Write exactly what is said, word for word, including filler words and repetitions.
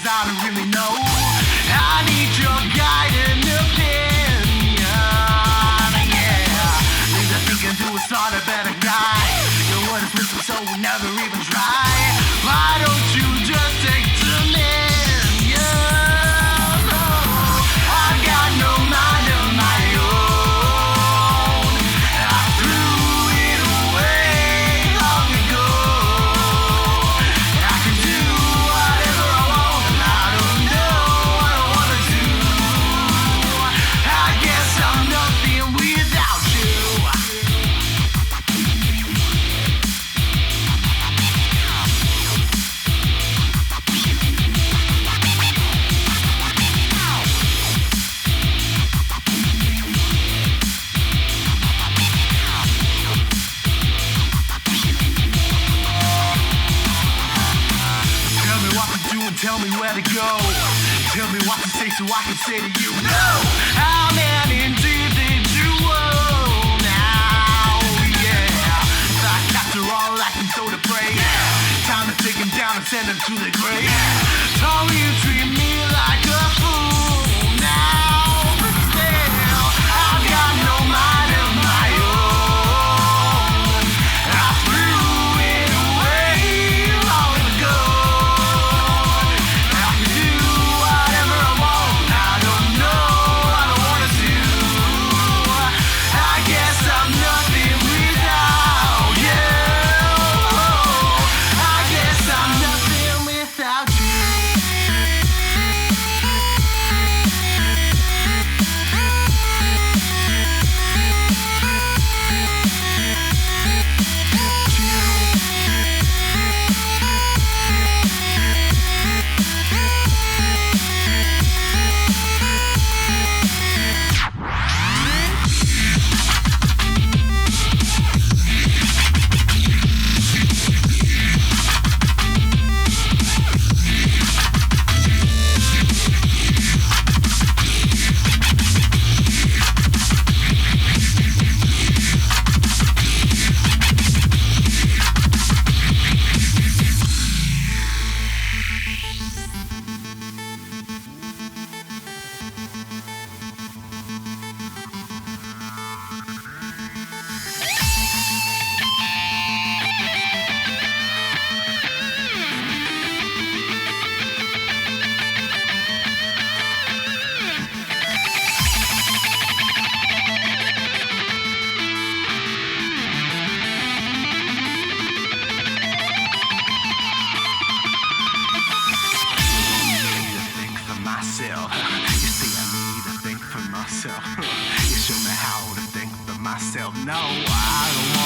I don't really know. I need your guiding opinion. Yeah, things I think I do is not a better guy. Your word is wisdom, so we never even try. Why don't you just take dominion? I got no mind of my own. I threw it away long ago. I can do whatever I want, and I don't know what I wanna do. I guess I'm nothing without you. Tell me what to do and tell me where to go. Tell me what to say so I can say to you no. How many deep did you owe now? Yeah, like after all I can throw to pray. Time to take him down and send him to the grave. Told me you treat me like a fool now. But still, I've got no mind of my own. I threw it away long ago. I can do whatever I want. I don't know what I wanna do. I guess I'm nothing without you. I guess I'm nothing without you. Myself. You see, I need to think for myself. You show me how to think for myself. No, I don't